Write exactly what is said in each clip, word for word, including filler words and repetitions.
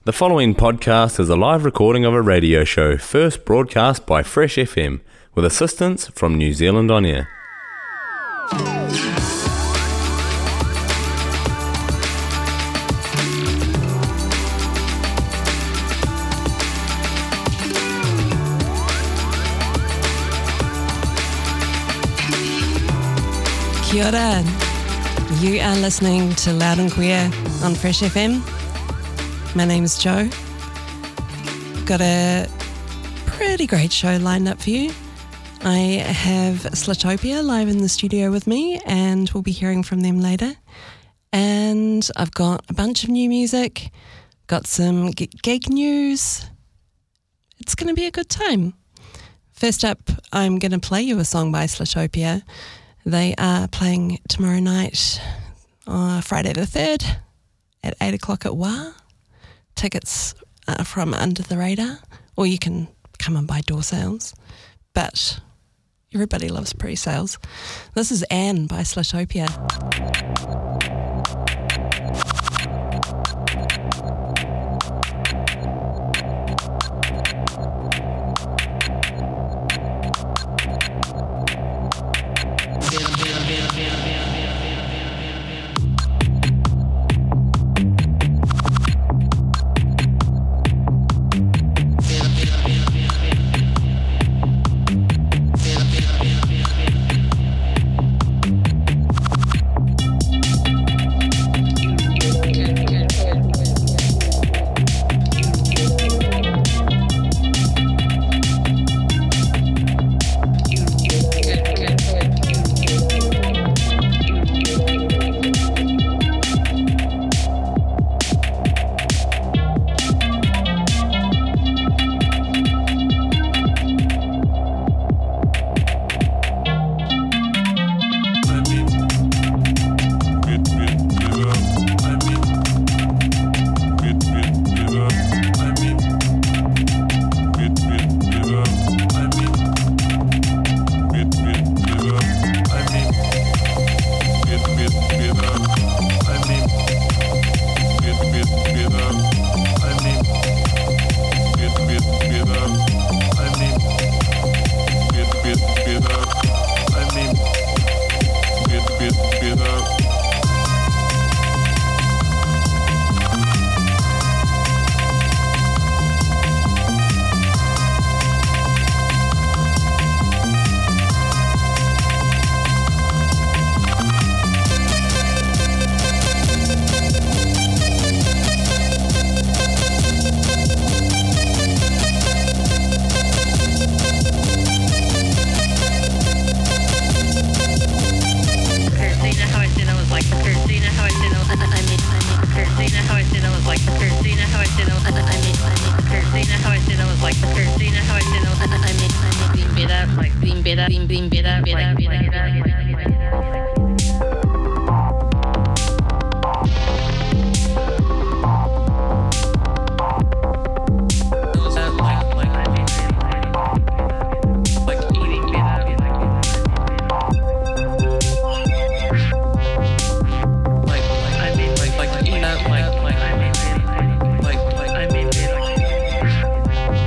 The following podcast is a live recording of a radio show first broadcast by Fresh F M with assistance from New Zealand On Air. Kia ora. You are listening to Loud and Queer on Fresh F M. My name is Jo. Got a pretty great show lined up for you. I have Slitopia live in the studio with me, and we'll be hearing from them later. And I've got a bunch of new music, got some g- gig news. It's going to be a good time. First up, I'm going to play you a song by Slitopia. They are playing tomorrow night, uh, Friday the third, at eight o'clock at Wā. Tickets are from Under the Radar, or you can come and buy door sales, but everybody loves pre-sales. This is Anne by Slitopia.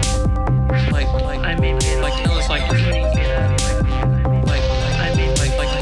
Like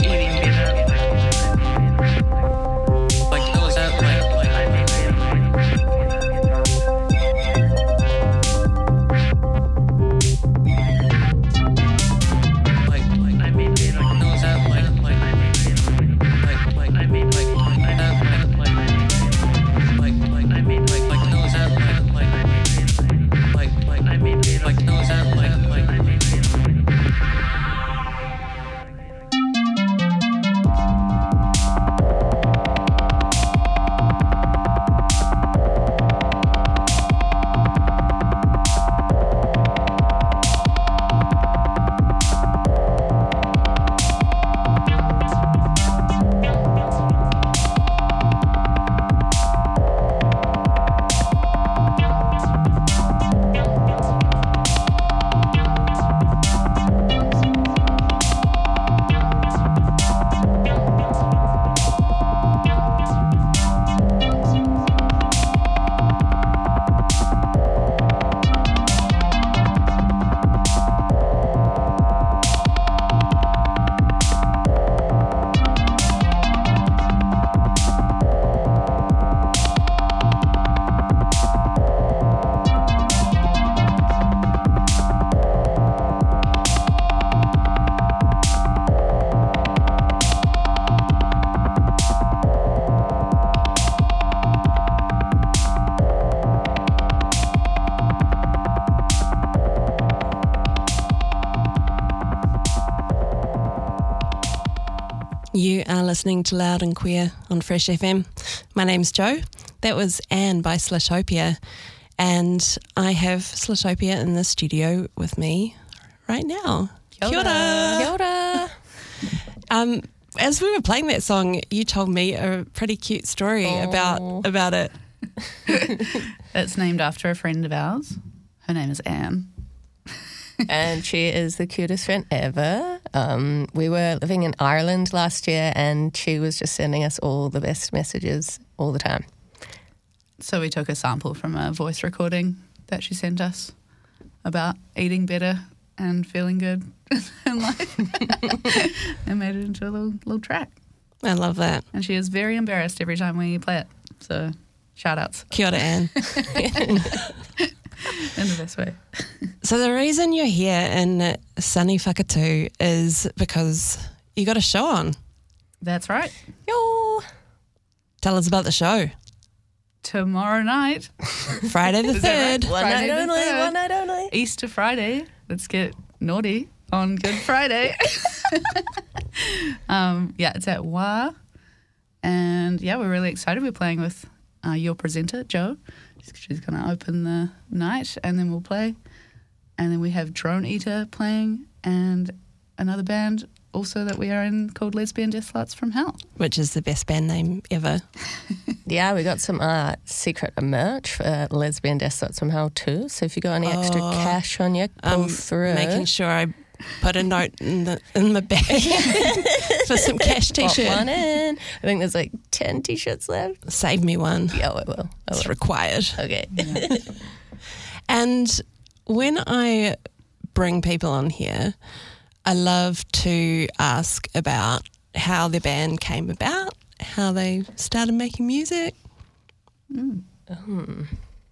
You are listening to Loud and Queer on Fresh F M. My name's Jo. That was Anne by Slitopia. And I have Slitopia in the studio with me right now. Kia ora. Kia ora. Um, as we were playing that song, you told me a pretty cute story oh. about about it. It's named after a friend of ours. Her name is Anne. And she is the cutest friend ever. Um, we were living in Ireland last year and she was just sending us all the best messages all the time. So we took a sample from a voice recording that she sent us about eating better and feeling good in life and made it into a little, little track. I love that. And she is very embarrassed every time we play it. So shout outs. Kia ora, Anne. In the best way. So the reason you're here in sunny Whakatū is because you got a show on. That's right. Yo. Tell us about the show. Tomorrow night. Friday the third. Right? One Friday night the only, third. one night only. Easter Friday. Let's get naughty on Good Friday. um, yeah, it's at Wā. And yeah, we're really excited. We're playing with uh, your presenter, Jo. She's going to open the night and then we'll play. And then we have Drone Eater playing and another band also that we are in called Lesbian Death Sluts from Hell. Which is the best band name ever. Yeah, we got some uh, secret merch for Lesbian Death Sluts from Hell too. So if you got any extra Oh, cash on you, pull I'm through. making sure I put a note in the in my bag for some cash Pop t-shirt. one in. I think there's like ten t-shirts left. Save me one. Yeah, I will. I It's will. required. Okay. Yeah. And when I bring people on here, I love to ask about how their band came about, how they started making music. Mm. Hmm.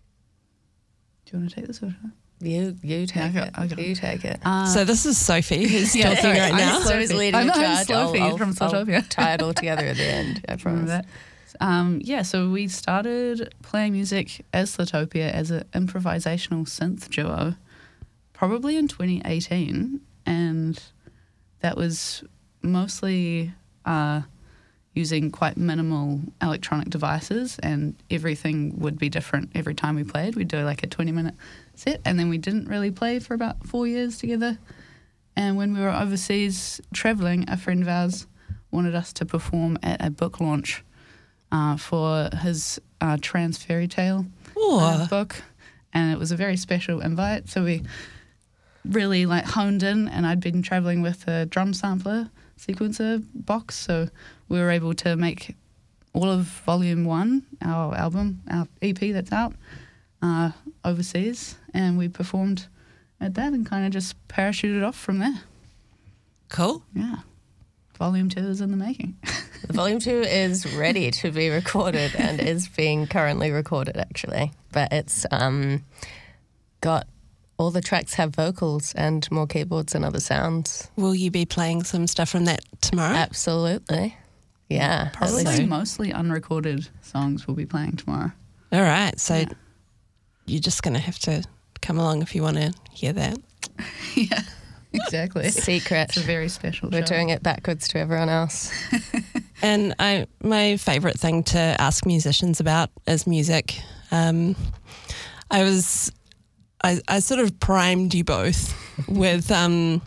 Do you want to take this or? You you take Yeah, I got- it. I got you it. take it. Uh, So this is Sophie who's Yeah, talking sorry, right I'm now. Sophie. Sophie's leading I'm- the I'm charge. Sophie I'll, I'll, from I'll Slitopia. tie it all together at the end. I Remember promise. that? Um, yeah, so we started playing music as Slitopia as an improvisational synth duo probably in twenty eighteen, and that was mostly uh, using quite minimal electronic devices, and everything would be different every time we played. We'd do like a twenty minute set, and then we didn't really play for about four years together. And when we were overseas travelling, a friend of ours wanted us to perform at a book launch uh, for his uh, Trans Fairy Tale uh, Ooh. book, and it was a very special invite. So we really like honed in, and I'd been traveling with a drum sampler sequencer box, so we were able to make all of volume one, our album, our E P that's out, uh, overseas, and we performed at that and kind of just parachuted off from there. Cool. Yeah. Volume two is in the making. Volume two is ready to be recorded and is being currently recorded actually. But it's um, got all the tracks have vocals and more keyboards and other sounds. Will you be playing some stuff from that tomorrow? Absolutely. Yeah. Probably at least- mostly unrecorded songs we'll be playing tomorrow. All right. So Yeah. you're just going to have to come along if you want to hear that. Yeah, exactly. Secret. It's a very special We're show. doing it backwards to everyone else. And I, my favourite thing to ask musicians about is music. Um, I was, I, I sort of primed you both with um,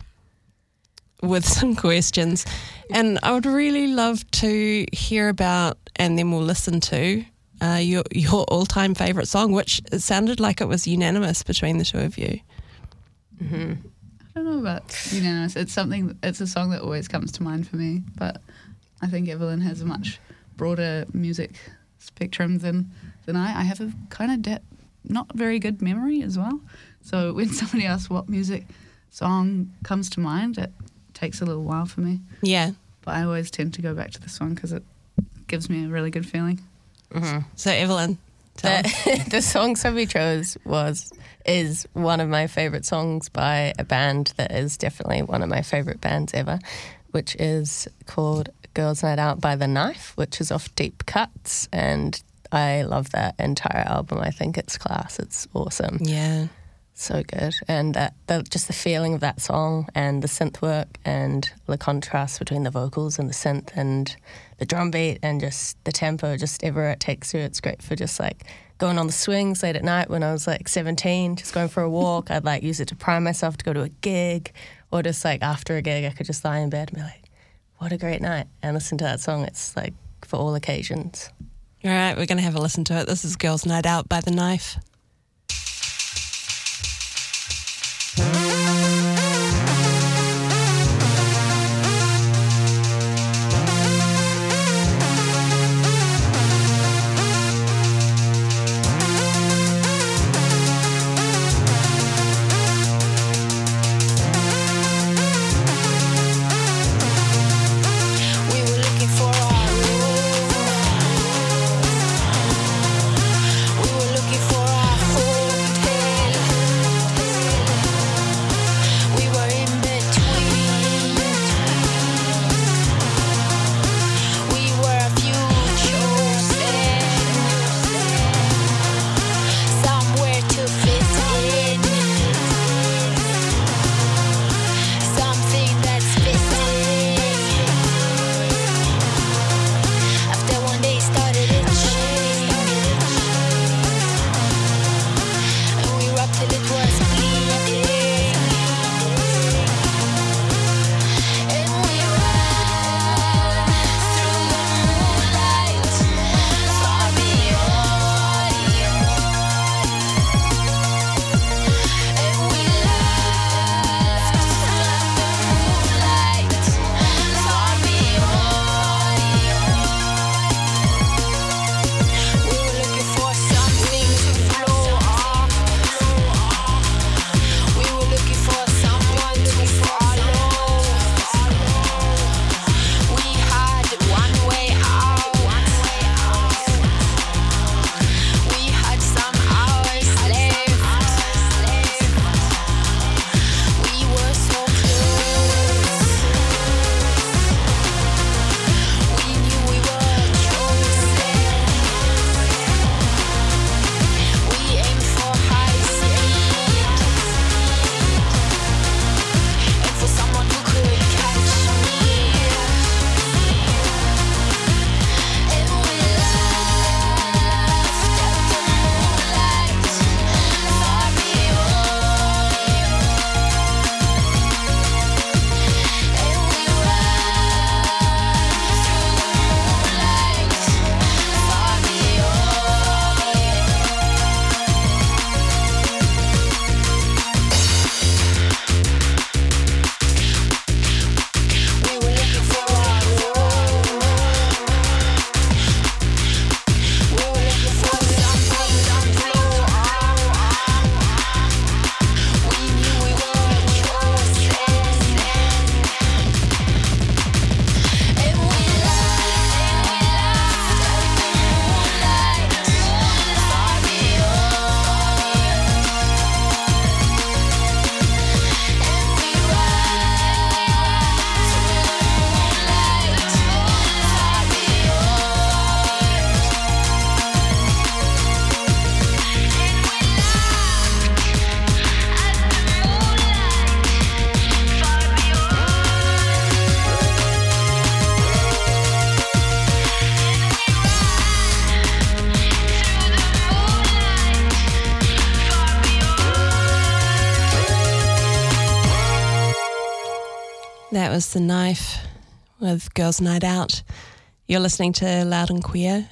with some questions, and I would really love to hear about, and then we'll listen to uh, your your all time favourite song, which it sounded like it was unanimous between the two of you. Mm-hmm. I don't know about unanimous. It's something. It's a song that always comes to mind for me. But I think Evelyn has a much broader music spectrum than than I. I have a kind of de- not very good memory as well. So when somebody asks what music song comes to mind, it takes a little while for me. Yeah. But I always tend to go back to this one because it gives me a really good feeling. Mm-hmm. So Evelyn, tell us. The, the song Sophie chose was is one of my favourite songs by a band that is definitely one of my favourite bands ever, which is called Girls Night Out by The Knife, which is off Deep Cuts, and I love that entire album. I think it's class. It's awesome. Yeah. So good. And that, the, just the feeling of that song and the synth work and the contrast between the vocals and the synth and the drum beat and just the tempo, just everywhere it takes you. It's great for just like going on the swings late at night when I was like seventeen, just going for a walk. I'd like use it to prime myself to go to a gig, or just like after a gig I could just lie in bed and be like, what a great night, and listen to that song. It's like for all occasions. All right, we're going to have a listen to it. This is Girls' Night Out by The Knife. That was The Knife with Girls' Night Out. You're listening to Loud and Queer,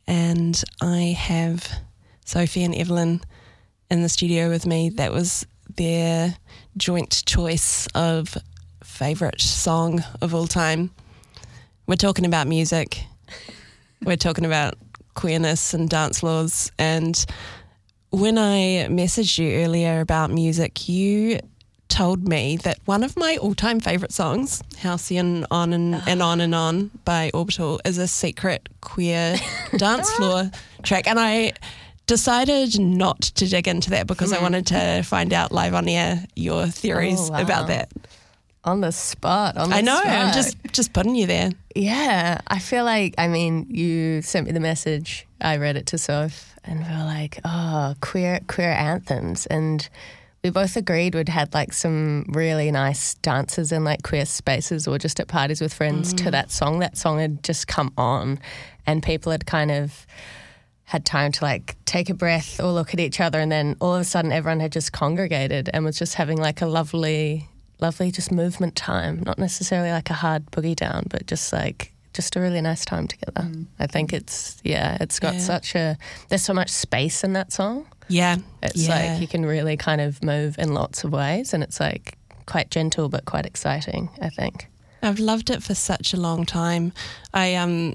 and I have Sophie and Evelyn in the studio with me. That was their joint choice of favourite song of all time. We're talking about music. We're talking about queerness and dance floors. And when I messaged you earlier about music, you told me that one of my all-time favourite songs, Halcyon On and, oh. and On and On by Orbital, is a secret queer dance floor track. And I decided not to dig into that because mm. I wanted to find out live on air your theories oh, wow. about that. On the spot. On the I know. spot. I'm just just putting you there. Yeah. I feel like, I mean, you sent me the message. I read it to Soph and we were like, oh, queer queer anthems. And we both agreed we'd had like some really nice dances in like queer spaces or just at parties with friends to that song. That song had just come on and people had kind of had time to like take a breath or look at each other, and then all of a sudden everyone had just congregated and was just having like a lovely, lovely just movement time. Not necessarily like a hard boogie down, but just like just a really nice time together. Mm. I think it's, yeah, it's got yeah. such a, there's so much space in that song. Yeah. It's yeah. like you can really kind of move in lots of ways, and it's like quite gentle but quite exciting, I think. I've loved it for such a long time. I, um,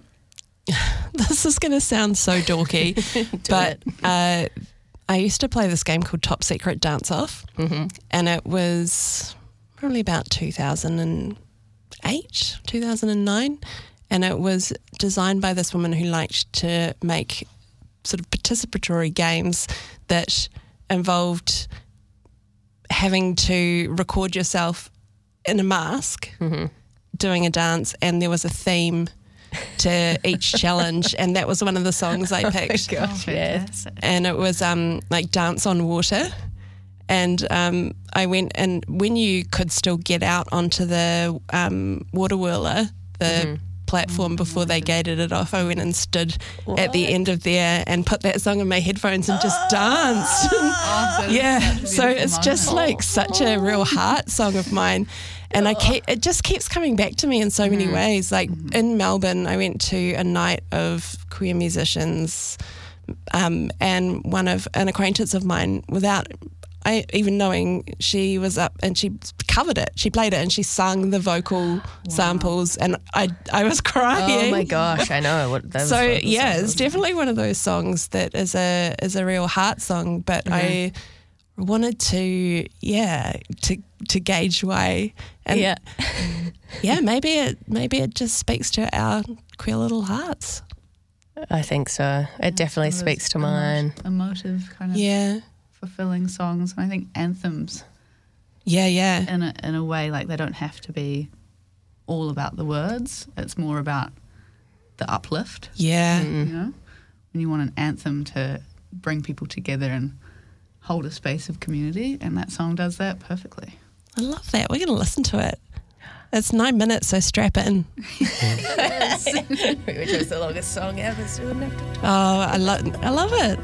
this is going to sound so dorky, but uh, I used to play this game called Top Secret Dance Off, mm-hmm. and it was probably about two thousand eight, two thousand nine, and it was designed by this woman who liked to make sort of participatory games that involved having to record yourself in a mask mm-hmm. doing a dance, and there was a theme to each challenge, and that was one of the songs I picked. Oh my gosh, yes. And it was um, like Dance on Water. And um, I went, and when you could still get out onto the um, water whirler, the mm-hmm. platform mm-hmm. before they gated it off, I went and stood what? at the end of there and put that song in my headphones and just danced. Oh, yeah, so it's just like such a real heart song of mine. And I keep, it just keeps coming back to me in so many mm-hmm. ways. Like mm-hmm. in Melbourne, I went to a night of queer musicians, um, and one of an acquaintance of mine, without I even knowing, she was up and she covered it. She played it and she sung the vocal wow. samples, and I I was crying. Oh my gosh, I know. What, that so yeah, it's definitely one of those songs that is a is a real heart song. But mm-hmm. I wanted to yeah to to gauge why, and yeah yeah maybe it maybe it just speaks to our queer little hearts. I think so. It yeah, definitely speaks to mine. Emotive kind of yeah. fulfilling songs, and I think anthems. Yeah, yeah. In a in a way, like they don't have to be all about the words. It's more about the uplift. Yeah. Mm-hmm. You know, when you want an anthem to bring people together and hold a space of community, and that song does that perfectly. I love that. We're going to listen to it. It's nine minutes, so strap in. Yes. Which was the longest song ever, so we wouldn't have to talk. Oh, I, lo- I love it.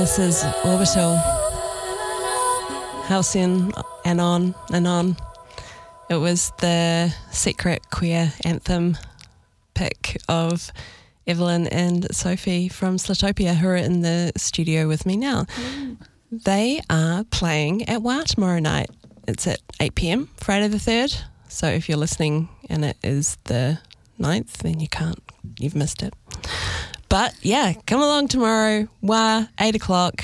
This is Orbital. Halcyon and on and on. It was the secret queer anthem pick of Evelyn and Sophie from Slotopia, who are in the studio with me now. Mm. They are playing at W A tomorrow night. It's at eight p.m, Friday the third. So if you're listening and it is the ninth, then you can't, you've missed it. But yeah, come along tomorrow, W A, eight o'clock.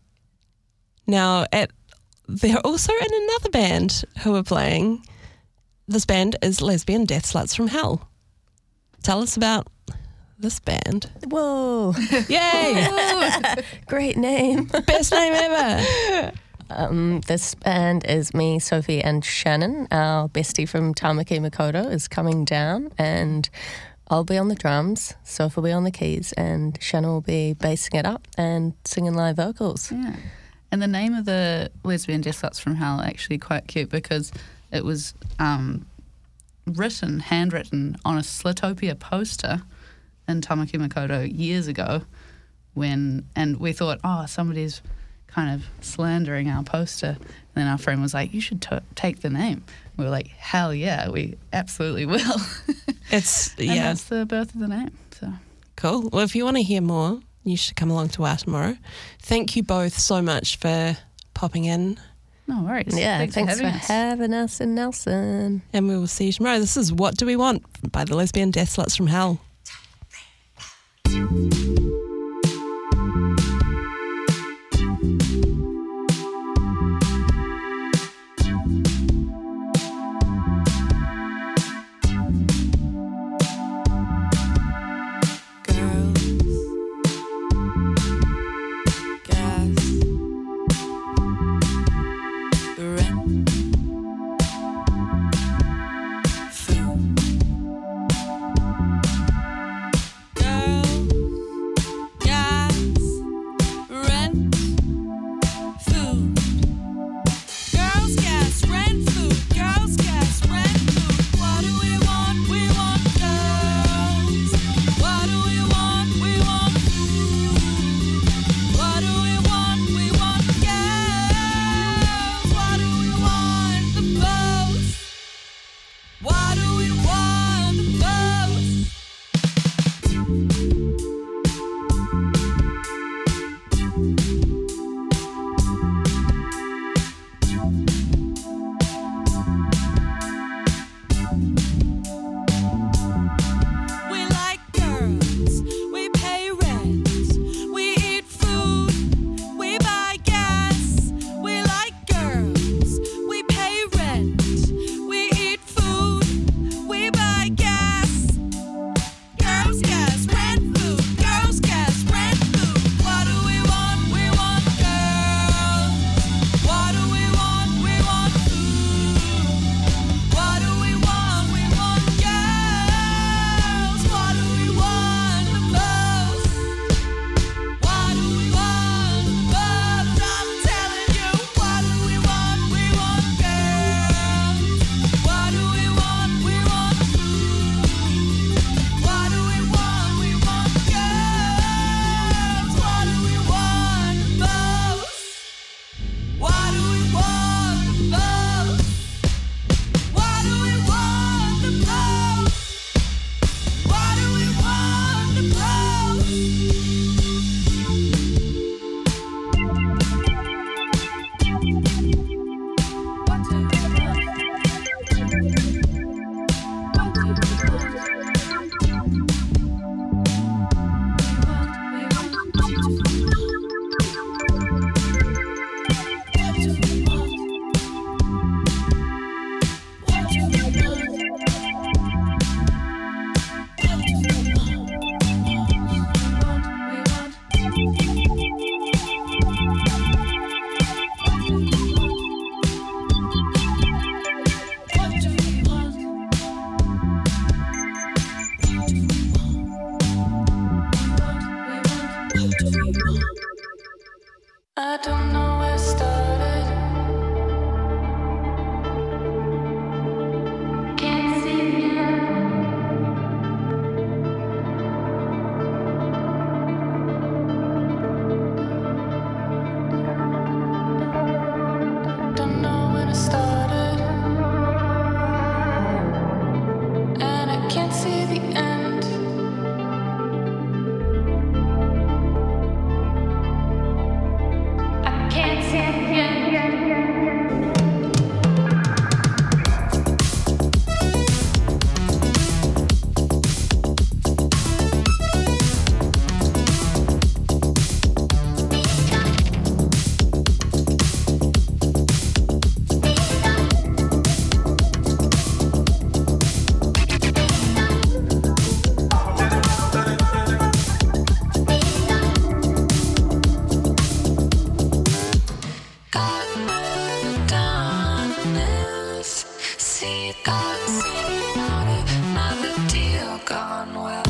Now, at they're also in another band who are playing. This band is Lesbian Death Sluts from Hell. Tell us about this band. Whoa. Yay! Great name. Best name ever. Um, this band is me, Sophie, and Shannon. Our bestie from Tamaki Makoto is coming down, and I'll be on the drums, Sophie will be on the keys, and Shannon will be bassing it up and singing live vocals. Yeah. And the name of the Lesbian Death Sluts from Hell actually quite cute because it was um, written, handwritten on a Slotopia poster in Tamaki Makoto years ago when, and we thought, oh, somebody's kind of slandering our poster. And then our friend was like, you should t- take the name. We were like, hell yeah, we absolutely will. It's, and yeah. that's the birth of the name. So cool. Well, if you want to hear more, you should come along to W A tomorrow. Thank you both so much for popping in. No worries. Yeah, thanks, thanks for, having, for us. having us in Nelson. And we will see you tomorrow. This is What Do We Want by the Lesbian Death Sluts from Hell. Food. see it gone, not another deal gone well.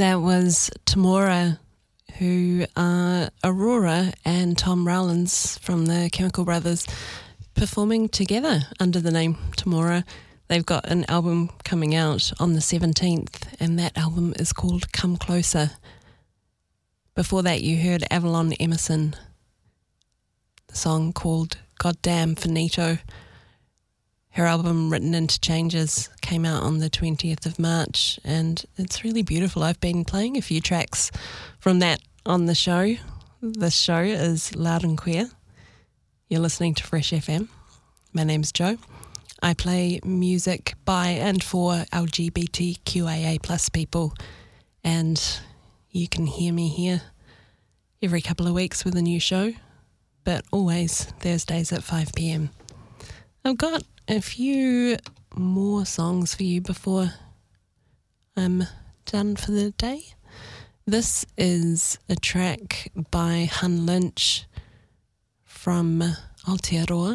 That was Tamora, who are Aurora and Tom Rowlands from the Chemical Brothers performing together under the name Tamora. They've got an album coming out on the seventeenth, and that album is called Come Closer. Before that, you heard Avalon Emerson, the song called Goddamn Finito. Her album, Written into Changes, came out on the twentieth of March, and it's really beautiful. I've been playing a few tracks from that on the show. This show is Loud and Queer. You're listening to Fresh F M. My name's Jo. I play music by and for L G B T Q I A plus people, and you can hear me here every couple of weeks with a new show, but always Thursdays at five p.m. I've got a few more songs for you before I'm done for the day. This is a track by Hun Lynch from Aotearoa.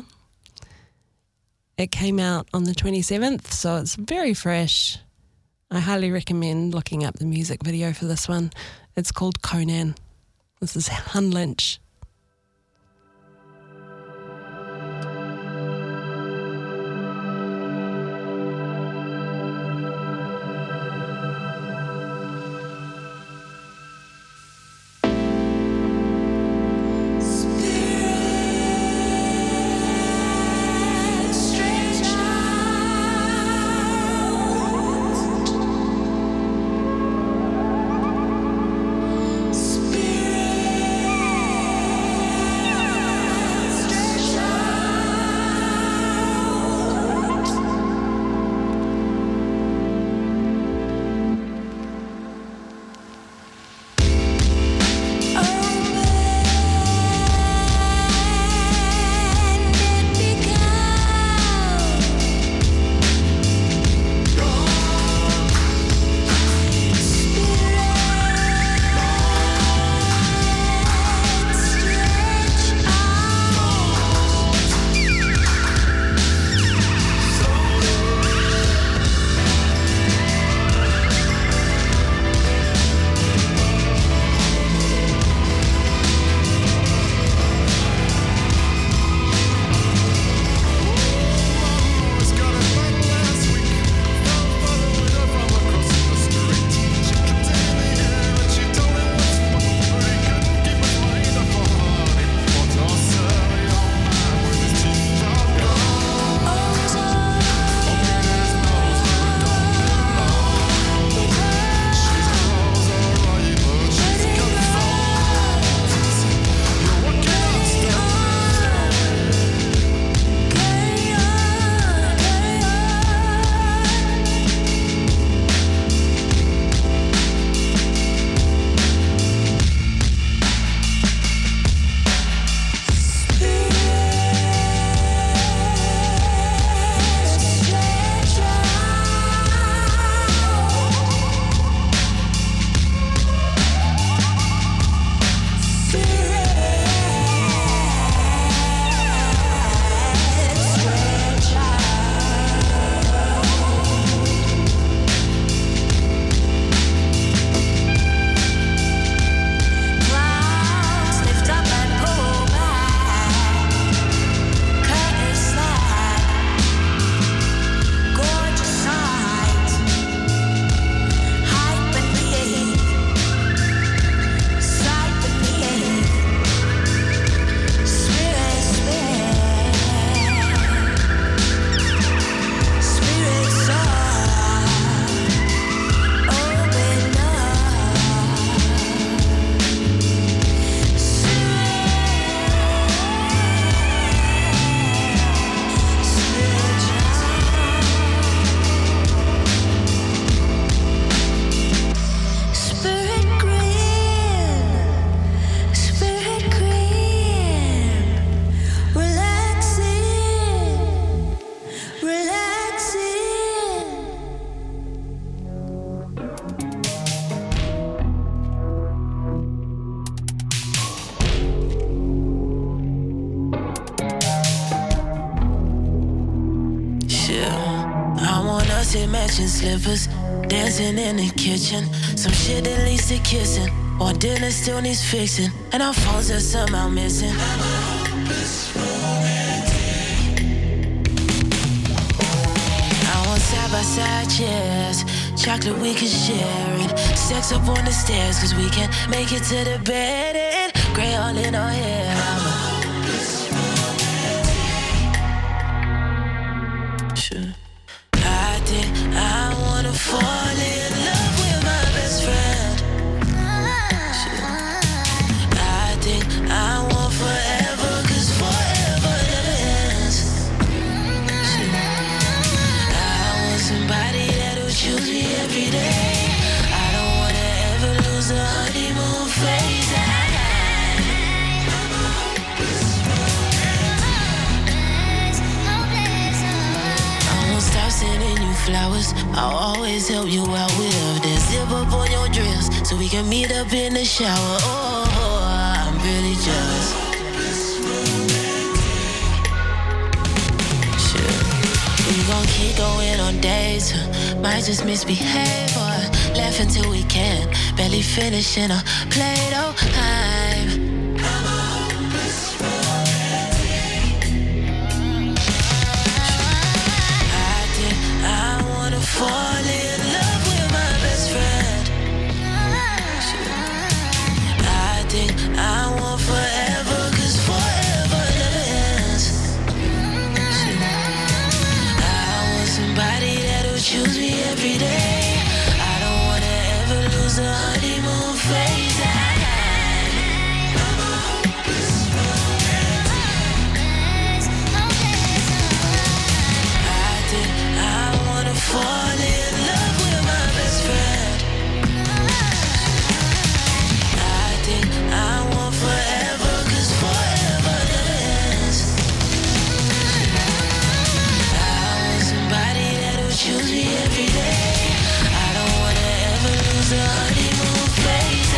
It came out on the twenty-seventh, so it's very fresh. I highly recommend looking up the music video for this one. It's called Conan. This is Hun Lynch. matching slippers. Dancing in the kitchen, some shit that leads to kissing. Or dinner still needs fixing, and our phones are somehow missing. I want side by side chairs, chocolate we can share it. Sex up on the stairs, cause we can't make it to the bed. And gray all in our hair. Sure. I think I wanna fall in love with my best friend. I want forever, cause forever never ends. I want somebody that'll choose me every day. I don't wanna ever lose the honeymoon phase. I won't stop sending you flowers. I'll always help you out with that zip up on your dress, so we can meet up in the shower. Oh, really jealous. Sure. We gon' keep going on dates. Might just misbehave or laugh until we can't. Barely finishing a Play-Doh time. I think I wanna fall in love with my best friend. I think I want forever, cause forever never ends. I want somebody that'll choose me every day. I don't wanna ever lose the honeymoon phase. I think I wanna fall in love with my best friend. I think I want forever, cause forever never ends. I want somebody that'll choose me every day. I don't wanna ever lose the honeymoon phase.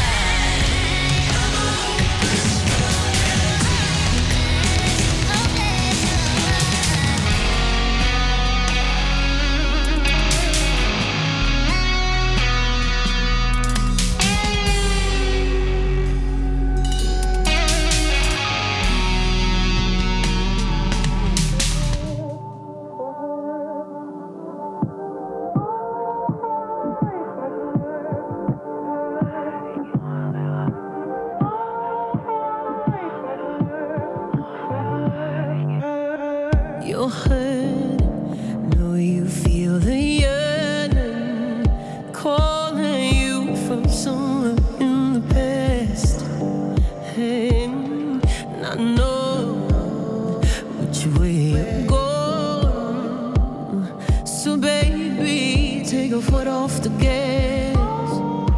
You're hurt, know you feel the yearning, calling you from somewhere in the past. And I know which way you're going, so baby, take a foot off the gas.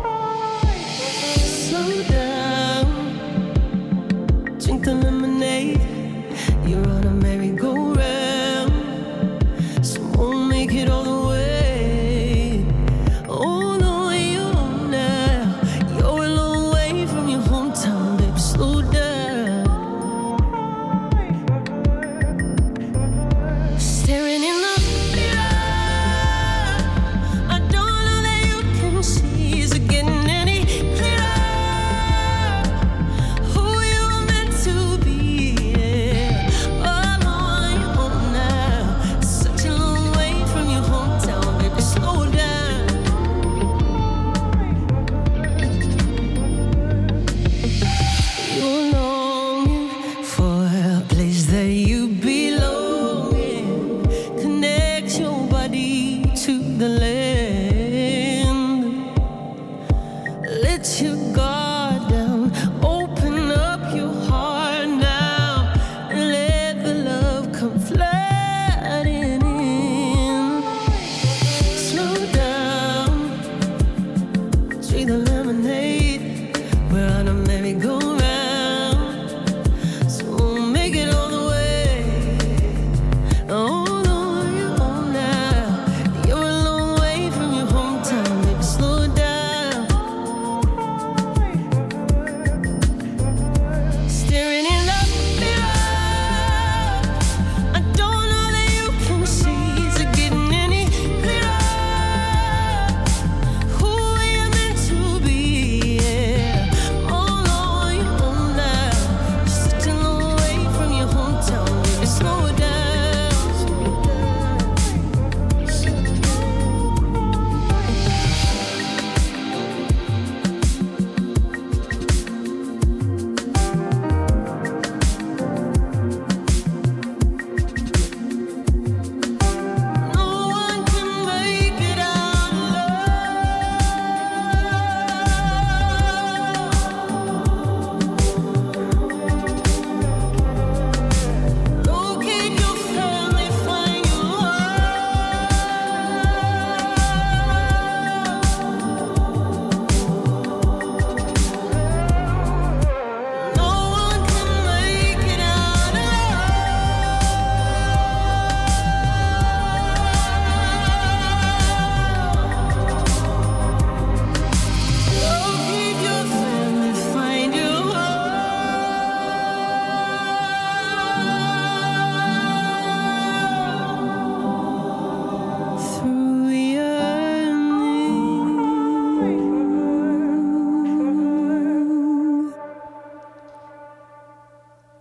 Slow down, drink the lemonade. You're on a merry-go-round, so won't make it all the way. Oh no, you're now, you're a long way from your hometown, baby, slow down. Staring in the mirror, I don't know that you can see. Is it getting any clearer? Who you were meant to be.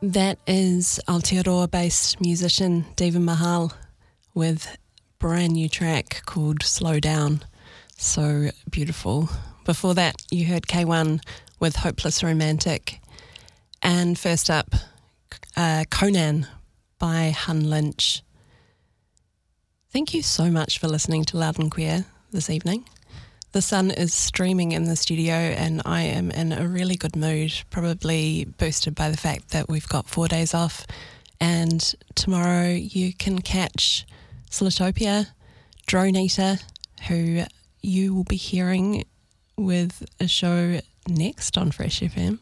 That is Aotearoa-based musician Diva Mahal with a brand new track called Slow Down. So beautiful. Before that, you heard K one with Hopeless Romantic. And first up, uh, Conan by Hun Lynch. Thank you so much for listening to Loud and Queer this evening. The sun is streaming in the studio and I am in a really good mood, probably boosted by the fact that we've got four days off, and tomorrow you can catch Slotopia, Drone Eater, who you will be hearing with a show next on Fresh F M,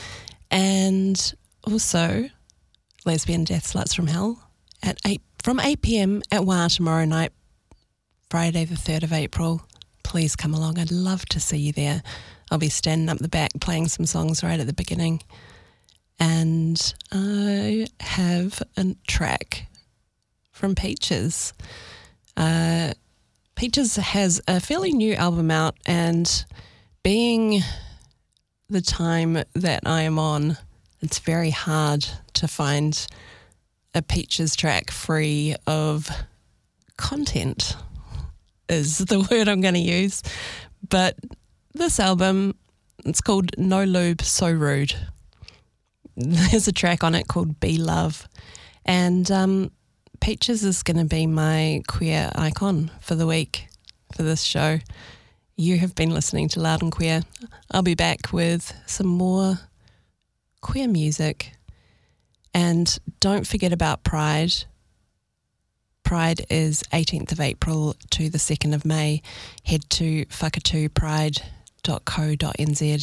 and also Lesbian Death Sluts from Hell at eight from eight p.m. at Wā tomorrow night, Friday the third of April. Please come along. I'd love to see you there. I'll be standing up the back playing some songs right at the beginning. And I have a track from Peaches. Uh, Peaches has a fairly new album out, and being the time that I am on, it's very hard to find a Peaches track free of content, is the word I'm going to use. But this album, it's called No Lube, So Rude. There's a track on it called Be Love. And um, Peaches is going to be my queer icon for the week for this show. You have been listening to Loud and Queer. I'll be back with some more queer music. And don't forget about Pride. Pride is eighteenth of April to the second of May. Head to whakatū pride dot co dot n z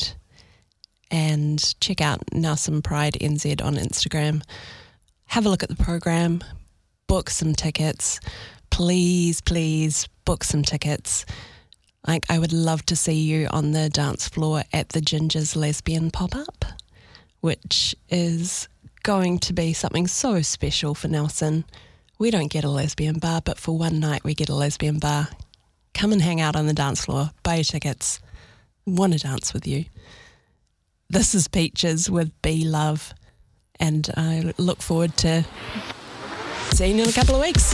and check out Nelson Pride N Z on Instagram. Have a look at the program, book some tickets. Please, please book some tickets. Like, I would love to see you on the dance floor at the Ginger's Lesbian Pop-Up, which is going to be something so special for Nelson. We don't get a lesbian bar, but for one night we get a lesbian bar. Come and hang out on the dance floor, buy your tickets, want to dance with you. This is Peaches with Be Love, and I look forward to seeing you in a couple of weeks.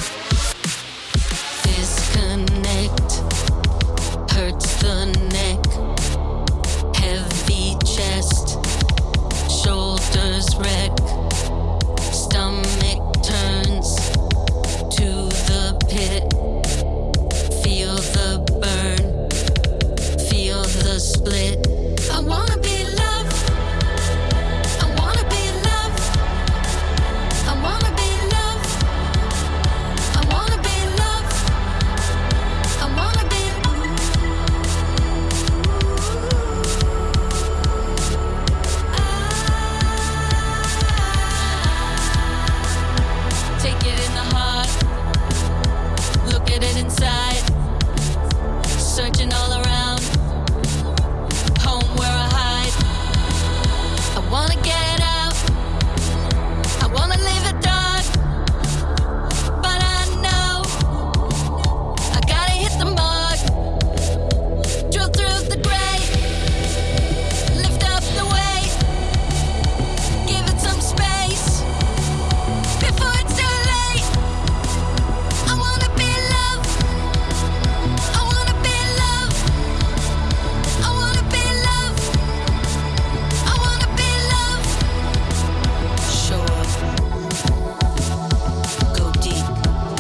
Disconnect, hurts the neck, heavy chest, shoulders wreck, stomach turns to the pit. Feel the burn, feel the split. I wanna be loved, I wanna be loved, I wanna be loved, I wanna be loved, I wanna be I take it in the heart, look at it inside, searching all around, home where I hide. I wanna get out, I wanna leave it dark, but I know I gotta hit the mark, drill through the gray, lift up the weight, give it some space before it's too late. I wanna be loved, I wanna be loved, I wanna be loved, I wanna be loved. Show up, go deep.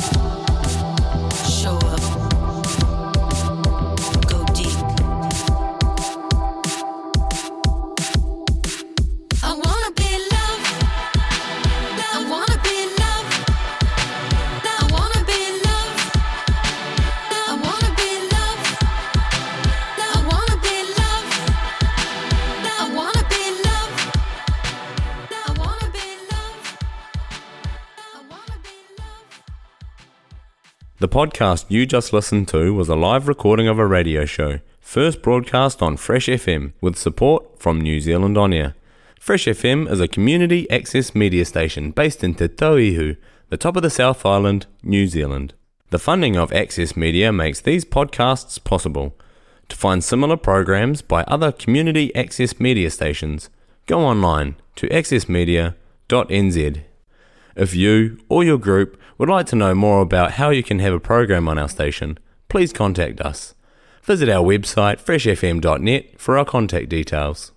Show up, go deep. I wanna be loved, I wanna be loved, I wanna be loved, I wanna be loved, I wanna be loved, I wanna be loved, I wanna be loved, I wanna be loved. The podcast you just listened to was a live recording of a radio show, first broadcast on Fresh F M with support from New Zealand On Air. Fresh F M is a community access media station based in Te Tauihu, the top of the South Island, New Zealand. The funding of Access Media makes these podcasts possible. To find similar programs by other community access media stations, go online to access media dot n z. If you or your group would like to know more about how you can have a program on our station, please contact us. Visit our website fresh f m dot net for our contact details.